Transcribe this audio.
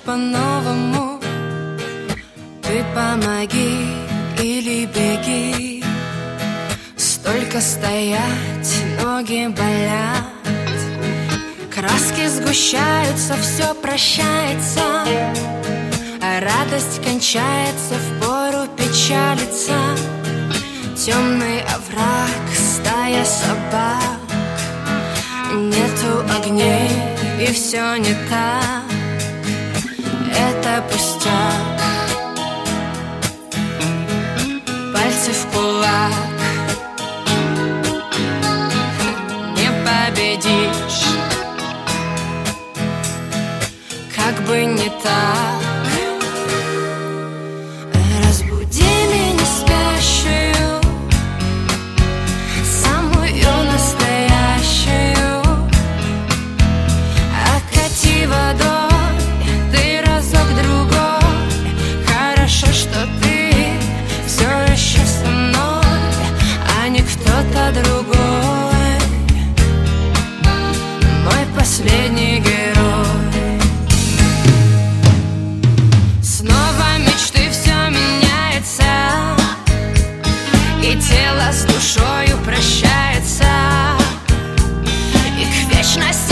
по-новому. Ты помоги или беги. Столько стоять, ноги болят. Краски сгущаются, все прощается, а радость кончается, впору печалиться. Темный овраг, стая собак, нету огней и все не так. Это пустяк. Пальцы в кулак, не победишь. Как бы не так. Разбуди меня спящую, самую настоящую. Окати водой ты разок-другой. Хорошо, что ты все еще со мной, а не кто-то другой. Мой последний герой. Снова мечты, все меняется, и тело с душою прощается, и к вечности